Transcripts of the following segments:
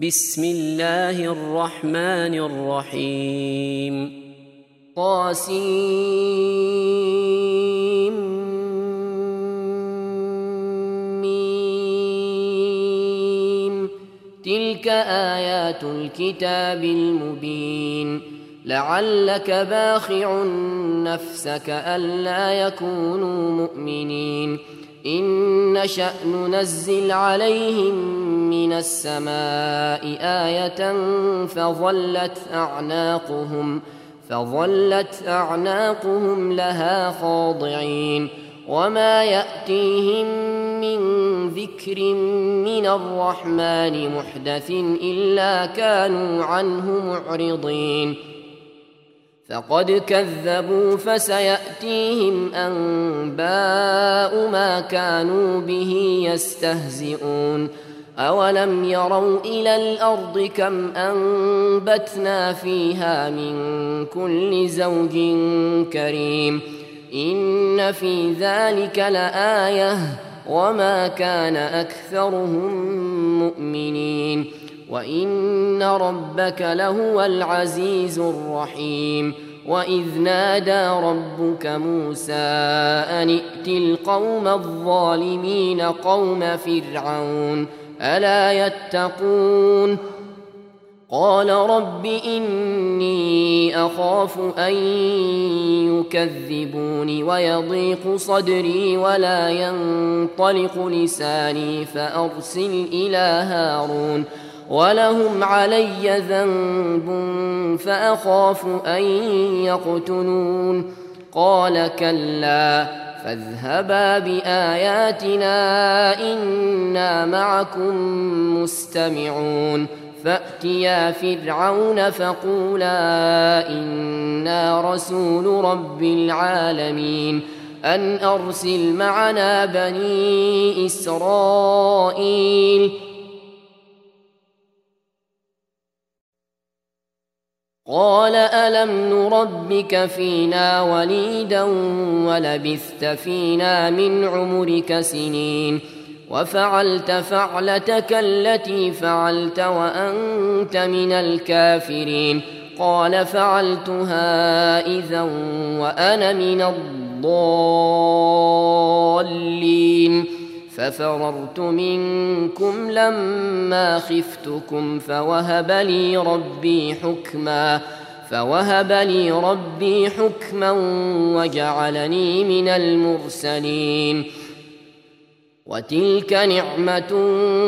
بسم الله الرحمن الرحيم طاسيم تلك آيات الكتاب المبين لعلك باخع نفسك ألا يكونوا مؤمنين إن نشأ ننزل عليهم من السماء آية فظلت أعناقهم لها خاضعين وما يأتيهم من ذكر من الرحمن محدث إلا كانوا عنه معرضين فقد كذبوا فسيأتيهم أنباء ما كانوا به يستهزئون أولم يروا إلى الأرض كم أنبتنا فيها من كل زوج كريم إن في ذلك لآية وما كان أكثرهم مؤمنين وإن ربك لهو العزيز الرحيم وإذ نادى ربك موسى أن ائت القوم الظالمين قوم فرعون ألا يتقون قال رب إني أخاف أن يكذبون ويضيق صدري ولا ينطلق لساني فأرسل إلى هارون ولهم علي ذنب فأخاف أن يقتلون قال كلا فاذهبا بآياتنا إنا معكم مستمعون فأتيا فرعون فقولا إنا رسول رب العالمين أن أرسل معنا بني إسرائيل قال ألم نربك فينا وليدا ولبثت فينا من عمرك سنين وفعلت فعلتك التي فعلت وأنت من الكافرين قال فعلتها إذا وأنا من الضالين ففررت منكم لما خفتكم فوهب لي ربي حكما وجعلني من المرسلين وتلك نعمة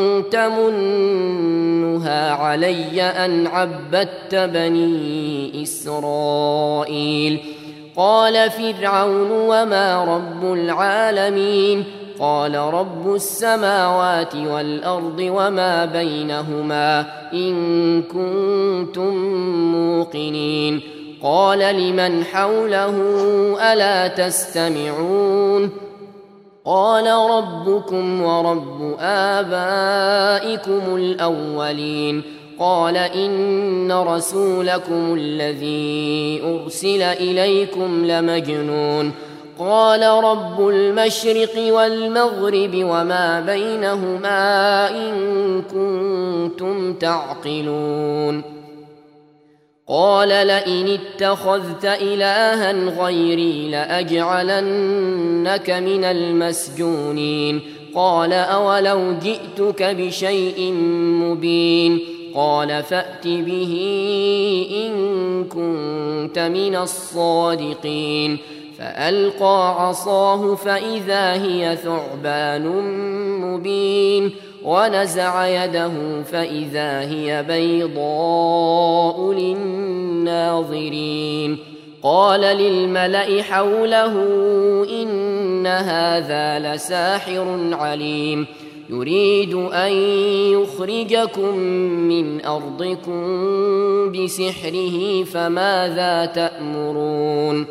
تمنها علي أن عبدت بني إسرائيل قال فرعون وما رب العالمين قال رب السماوات والأرض وما بينهما إن كنتم موقنين قال لمن حوله ألا تستمعون قال ربكم ورب آبائكم الأولين قال إن رسولكم الذي أرسل إليكم لمجنون قال رب المشرق والمغرب وما بينهما إن كنتم تعقلون قال لئن اتخذت إلها غيري لأجعلنك من المسجونين قال أولو جئتك بشيء مبين قال فأت به إن كنت من الصادقين فألقى عصاه فإذا هي ثعبان مبين ونزع يده فإذا هي بيضاء للناظرين قال للملأ حوله إن هذا لساحر عليم يريد أن يخرجكم من أرضكم بسحره فماذا تأمرون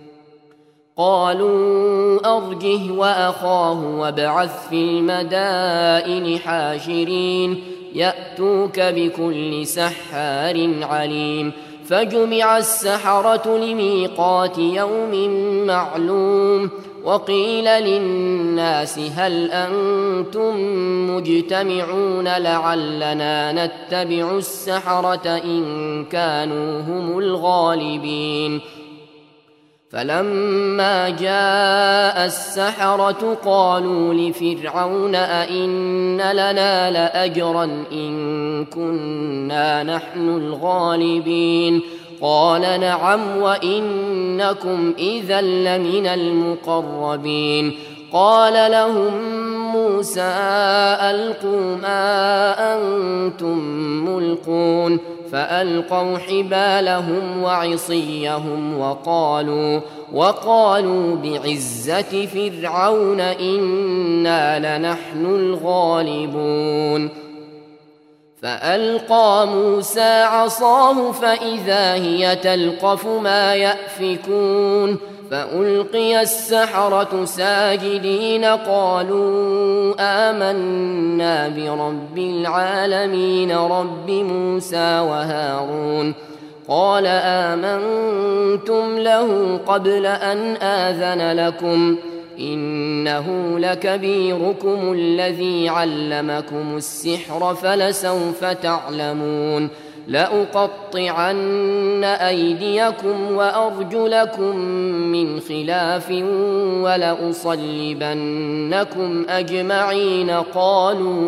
قالوا أرجه وأخاه وابعث في المدائن حاشرين يأتوك بكل سحار عليم فجمع السحرة لميقات يوم معلوم وقيل للناس هل أنتم مجتمعون لعلنا نتبع السحرة إن كانوا هم الغالبين فلما جاء السحرة قالوا لفرعون أئن لنا لأجرا إن كنا نحن الغالبين قال نعم وإنكم إذا لمن المقربين قال لهم موسى ألقوا ما أنتم ملقون فألقوا حبالهم وعصيهم وقالوا بعزة فرعون إنا لنحن الغالبون فألقى موسى عصاه فإذا هي تلقف ما يأفكون فألقي السحرة ساجدين قالوا آمنا برب العالمين رب موسى وهارون قال آمنتم له قبل أن آذن لكم إنه لكبيركم الذي علمكم السحر فلسوف تعلمون لأقطعن أيديكم وأرجلكم من خلاف ولأصلبنكم أجمعين قالوا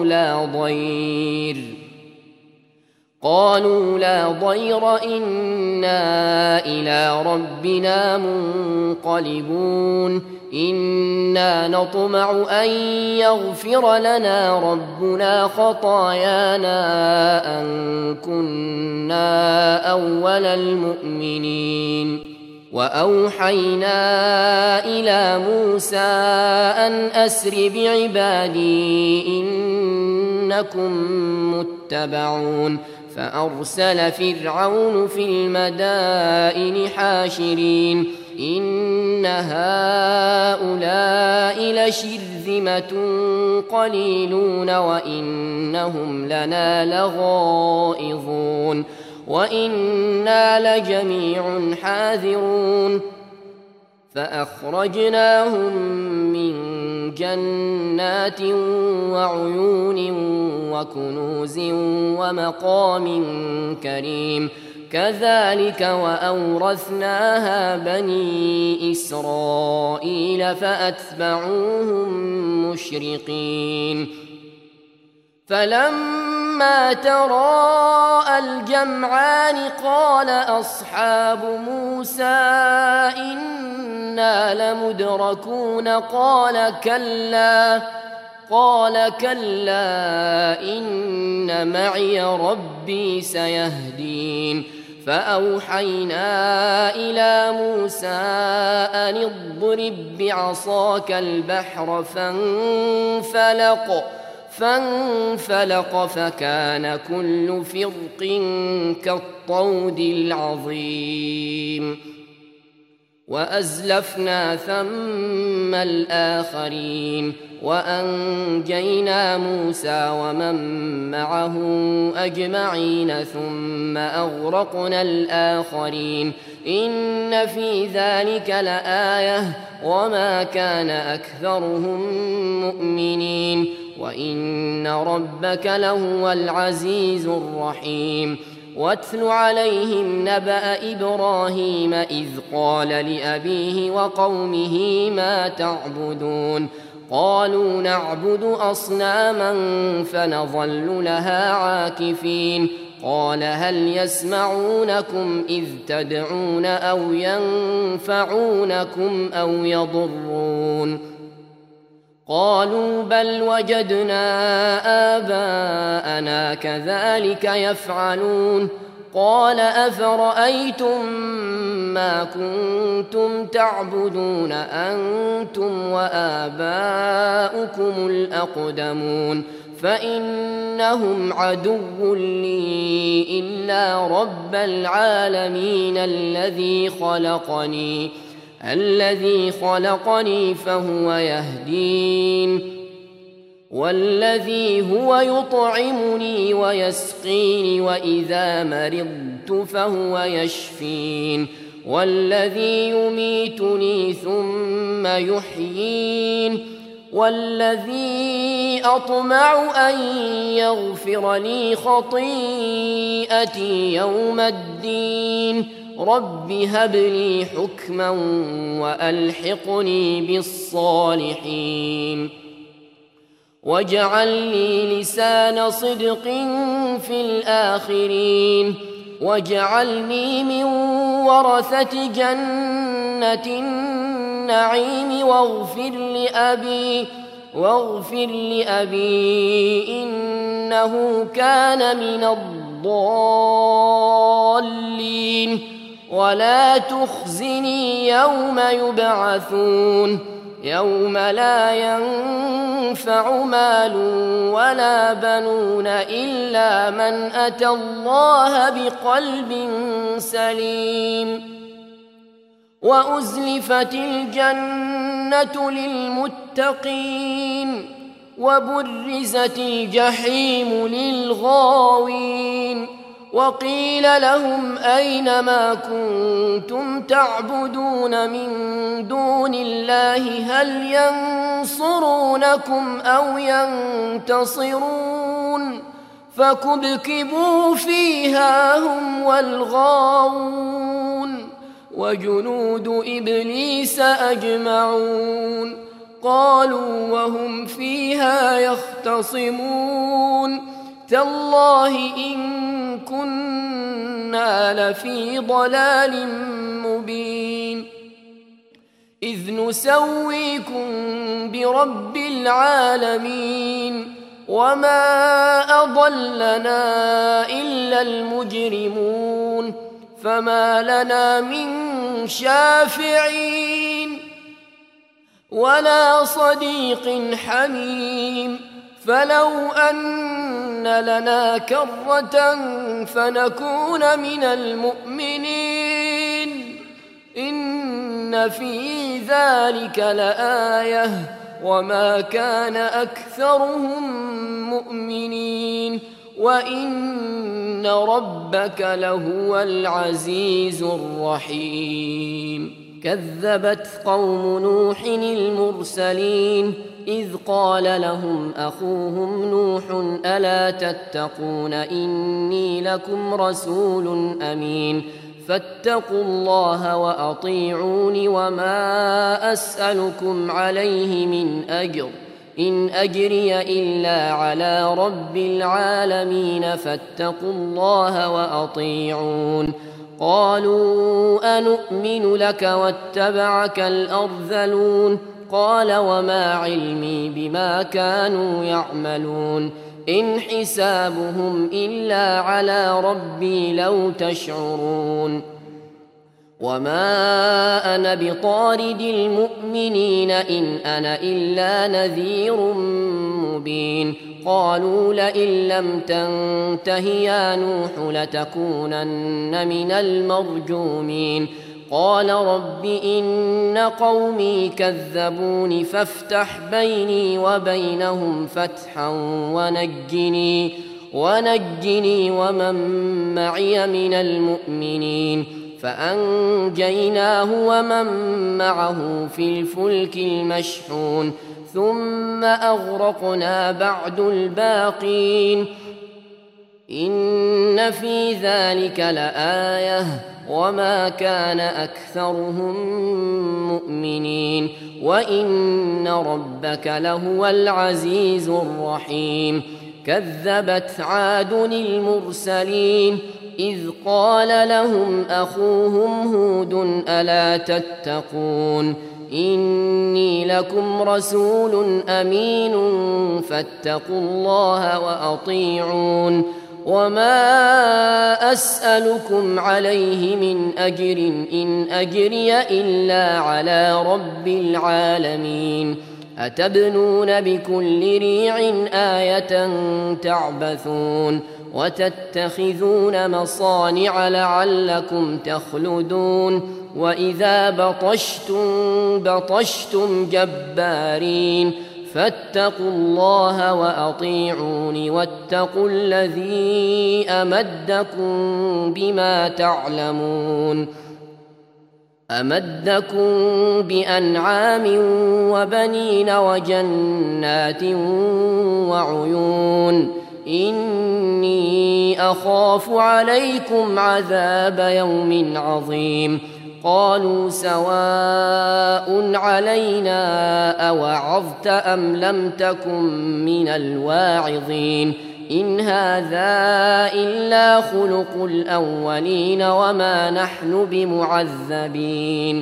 لا ضير إنا إلى ربنا منقلبون إنا نطمع أن يغفر لنا ربنا خطايانا أن كنا أول المؤمنين وأوحينا إلى موسى أن أسر بعبادي إنكم متبعون فأرسل فرعون في المدائن حاشرين إن هؤلاء لشرذمة قليلون وإنهم لنا لغائظون وإنا لجميع حاذرون فأخرجناهم من جنات وعيون وكنوز ومقام كريم كذلك وأورثناها بني إسرائيل فأتبعوهم مشرقين فلما تراءى الجمعان قال أصحاب موسى إنا لمدركون قال كلا إن معي ربي سيهدين فأوحينا إلى موسى أن اضرب بعصاك البحر فانفلق فكان كل فرق كالطود العظيم وأزلفنا ثم الآخرين وأنجينا موسى ومن معه أجمعين ثم أغرقنا الآخرين إن في ذلك لآية وما كان أكثرهم مؤمنين وإن ربك لهو العزيز الرحيم واتل عليهم نبأ إبراهيم إذ قال لأبيه وقومه ما تعبدون قالوا نعبد أصناما فنظل لها عاكفين قال هل يسمعونكم إذ تدعون أو ينفعونكم أو يضرون قالوا بل وجدنا آباءنا كذلك يفعلون قال أفرأيتم ما كنتم تعبدون أنتم وآباؤكم الأقدمون فإنهم عدو لي إلا رب العالمين الذي خلقني فهو يهدين والذي هو يطعمني ويسقيني وإذا مرضت فهو يشفين والذي يميتني ثم يحيين والذي أطمع أن يغفر لي خطيئتي يوم الدين رب هب لي حكما وألحقني بالصالحين واجعل لي لسان صدق في الآخرين واجعلني من ورثة جنة النعيم واغفر لأبي إنه كان من الضالين ولا تخزني يوم يبعثون يوم لا ينفع مال ولا بنون إلا من أتى الله بقلب سليم وأزلفت الجنة للمتقين وبرزت الجحيم للغاوين وقيل لهم أين ما كنتم تعبدون من دون الله هل ينصرونكم أو ينتصرون فكبكبوا فيها هم والغاوون وجنود إبليس أجمعون قالوا وهم فيها يختصمون تالله إن كنا لفي ضلال مبين إذ نسويكم برب العالمين وما أضلنا إلا المجرمون فما لنا من شافعين ولا صديق حميم فلو أن لنا كرة فنكون من المؤمنين إن في ذلك لآية وما كان أكثرهم مؤمنين وإن ربك لهو العزيز الرحيم كذبت قوم نوح المرسلين إذ قال لهم أخوهم نوح ألا تتقون إني لكم رسول أمين فاتقوا الله وأطيعون وما أسألكم عليه من أجر إن أجري إلا على رب العالمين فاتقوا الله وأطيعون قالوا أنؤمن لك واتبعك الأرذلون قال وما علمي بما كانوا يعملون إن حسابهم إلا على ربي لو تشعرون وما أنا بطارد المؤمنين إن أنا إلا نذير مبين قالوا لئن لم تنته يا نوح لتكونن من المرجومين قال رب إن قومي كذبون فافتح بيني وبينهم فتحا ونجني ومن معي من المؤمنين فأنجيناه ومن معه في الفلك المشحون ثم أغرقنا بعد الباقين إن في ذلك لآية وما كان أكثرهم مؤمنين وإن ربك لهو العزيز الرحيم كذبت عاد المرسلين إذ قال لهم أخوهم هود ألا تتقون إني لكم رسول أمين فاتقوا الله وأطيعون وما أسألكم عليه من أجر إن أجري إلا على رب العالمين أتبنون بكل ريع آية تعبثون وتتخذون مصانع لعلكم تخلدون وإذا بطشتم جبارين فاتقوا الله وأطيعون واتقوا الذي أمدكم بما تعلمون أمدكم بأنعام وبنين وجنات وعيون إني أخاف عليكم عذاب يوم عظيم قالوا سواء علينا أوعظت أم لم تكن من الواعظين إن هذا إلا خلق الأولين وما نحن بمعذبين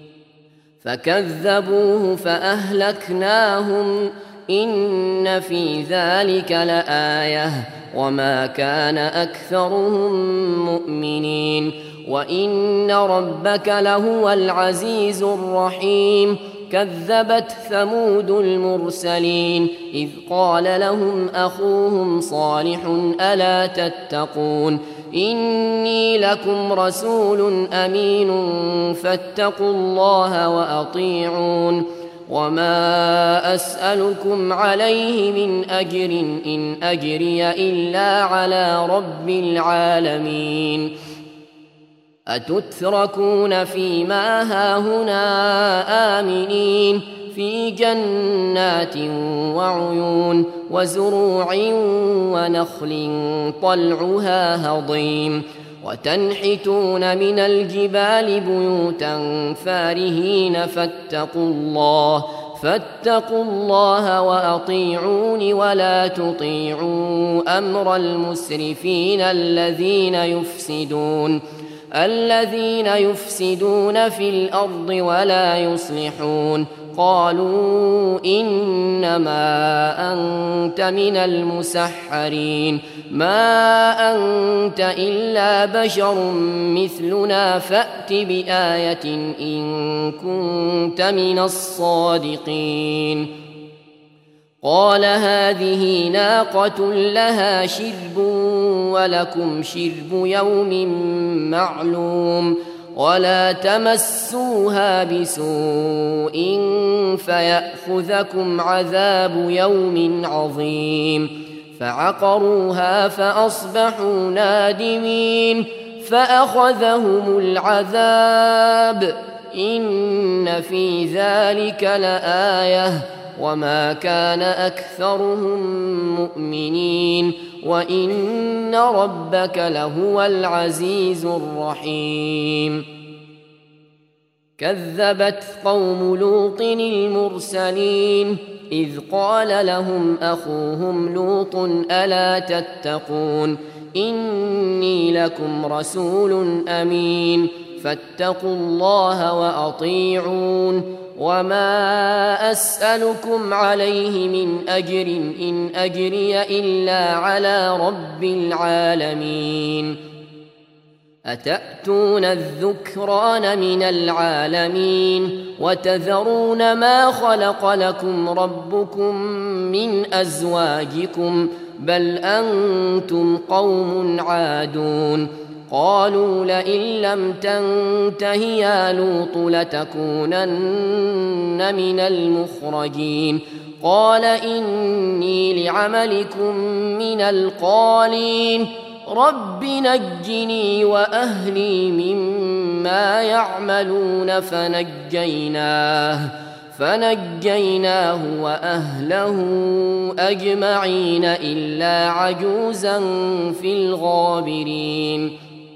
فكذبوه فأهلكناهم إن في ذلك لآية وما كان أكثرهم مؤمنين وإن ربك لهو العزيز الرحيم كذبت ثمود المرسلين إذ قال لهم أخوهم صالح ألا تتقون إني لكم رسول أمين فاتقوا الله وأطيعون وما أسألكم عليه من أجر إن أجري إلا على رب العالمين أتتركون فيما هاهنا آمنين في جنات وعيون وزروع ونخل طلعها هضيم وتنحتون من الجبال بيوتا فارهين فاتقوا الله وأطيعون ولا تطيعوا أمر المسرفين الذين يفسدون في الأرض ولا يصلحون قالوا إنما أنت من المسحرين ما أنت إلا بشر مثلنا فأت بآية إن كنت من الصادقين قال هذه ناقة لها شرب ولكم شرب يوم معلوم ولا تمسوها بسوء فيأخذكم عذاب يوم عظيم فعقروها فأصبحوا نادمين فأخذهم العذاب إن في ذلك لآية وما كان أكثرهم مؤمنين وإن ربك لهو العزيز الرحيم كذبت قوم لوط المرسلين إذ قال لهم أخوهم لوط ألا تتقون إني لكم رسول أمين فاتقوا الله وأطيعون وما أسألكم عليه من أجر إن أجري إلا على رب العالمين أتأتون الذكران من العالمين وتذرون ما خلق لكم ربكم من أزواجكم بل أنتم قوم عادون قالوا لئن لم تنته يا لوط لتكونن من المخرجين قال إني لعملكم من القالين رب نجني وأهلي مما يعملون فنجيناه وأهله أجمعين إلا عجوزا في الغابرين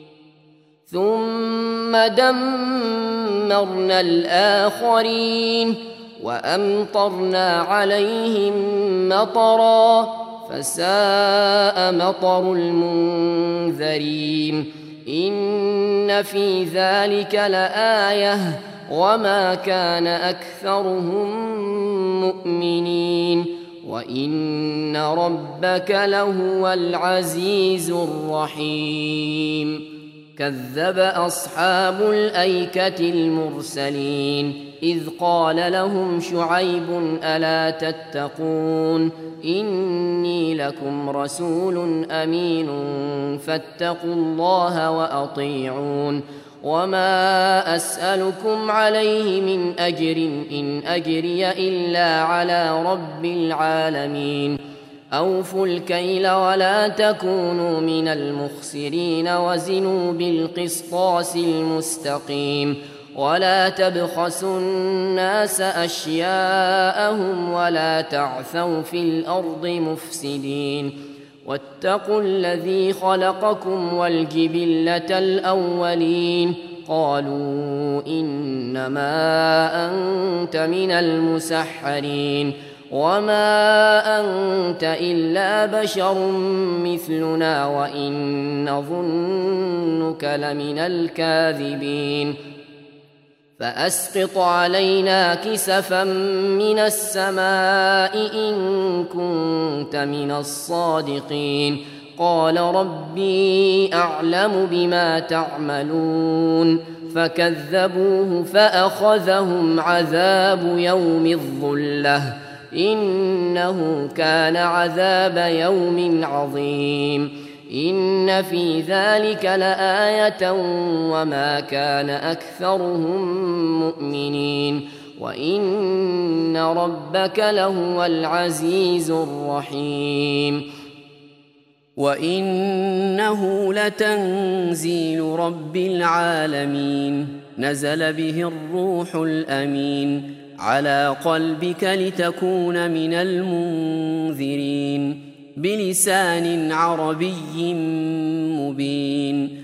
ثم دمرنا الآخرين وأمطرنا عليهم مطرا فساء مطر المنذرين إن في ذلك لآية وما كان أكثرهم مؤمنين وإن ربك لهو العزيز الرحيم كذب أصحاب الأيكة المرسلين إذ قال لهم شعيب ألا تتقون إني لكم رسول أمين فاتقوا الله وأطيعون وما أسألكم عليه من أجر إن أجري إلا على رب العالمين أوفوا الكيل ولا تكونوا من المخسرين وزنوا بالقسطاس المستقيم ولا تبخسوا الناس أشياءهم ولا تعثوا في الأرض مفسدين واتقوا الذي خلقكم والجبلة الأولين قالوا إنما أنت من المسحرين وما أنت إلا بشر مثلنا وإن نظنك لمن الكاذبين فأسقط علينا كسفا من السماء إن كنت من الصادقين قال ربي أعلم بما تعملون فكذبوه فأخذهم عذاب يوم الظلة إنه كان عذاب يوم عظيم إن في ذلك لآية وما كان أكثرهم مؤمنين وإن ربك لهو العزيز الرحيم وإنه لتنزيل رب العالمين نزل به الروح الأمين على قلبك لتكون من المنذرين بلسان عربي مبين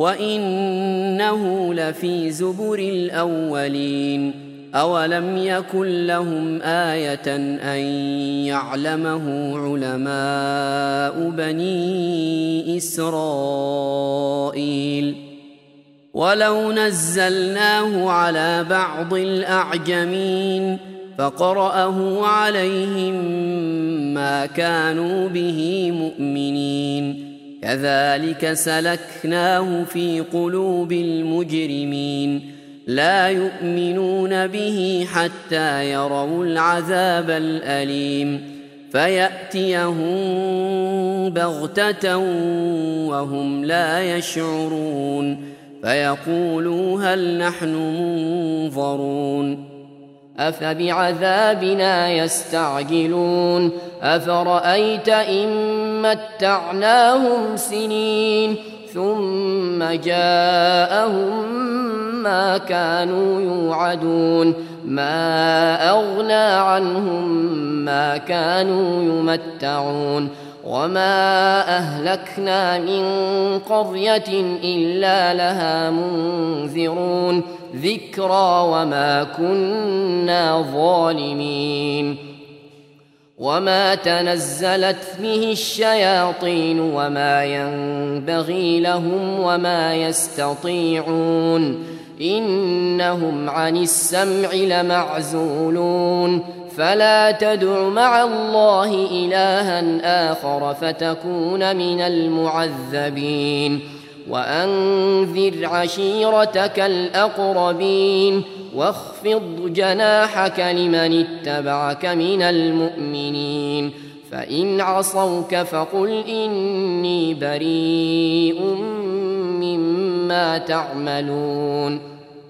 وإنه لفي زبر الأولين أولم يكن لهم آية أن يعلمه علماء بني إسرائيل ولو نزلناه على بعض الأعجمين فقرأه عليهم ما كانوا به مؤمنين كذلك سلكناه في قلوب المجرمين لا يؤمنون به حتى يروا العذاب الأليم فيأتيهم بغتة وهم لا يشعرون فيقولوا هل نحن منظرون أفبعذابنا يستعجلون أفرأيت إن متعناهم سنين ثم جاءهم ما كانوا يوعدون ما أغنى عنهم ما كانوا يمتعون وما أهلكنا من قرية إلا لها منذرون ذكرى وما كنا ظالمين وما تنزلت به الشياطين وما ينبغي لهم وما يستطيعون إنهم عن السمع لمعزولون فلا تدع مع الله إلها آخر فتكون من المعذبين وأنذر عشيرتك الأقربين واخفض جناحك لمن اتبعك من المؤمنين فإن عصوك فقل إني بريء مما تعملون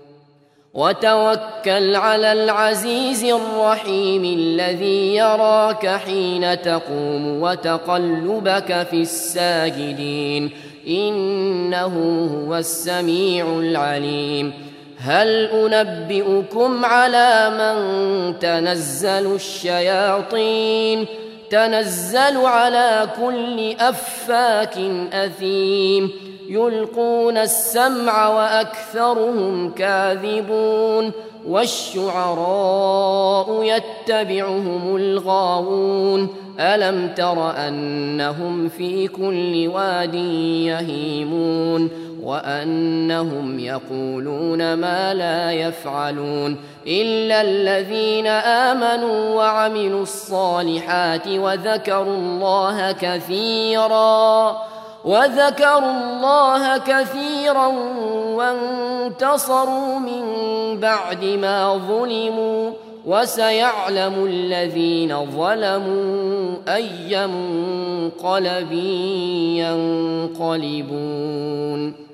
وتوكل على العزيز الرحيم الذي يراك حين تقوم وتقلبك في الساجدين إنه هو السميع العليم هل أنبئكم على من تنزل الشياطين تنزل على كل أفاك أثيم يلقون السمع وأكثرهم كاذبون والشعراء يتبعهم الغاوون ألم تر أنهم في كل واد يهيمون وأنهم يقولون ما لا يفعلون إلا الذين آمنوا وعملوا الصالحات وذكروا الله كثيرا وانتصروا من بعد ما ظلموا وسيعلم الذين ظلموا أي منقلب ينقلبون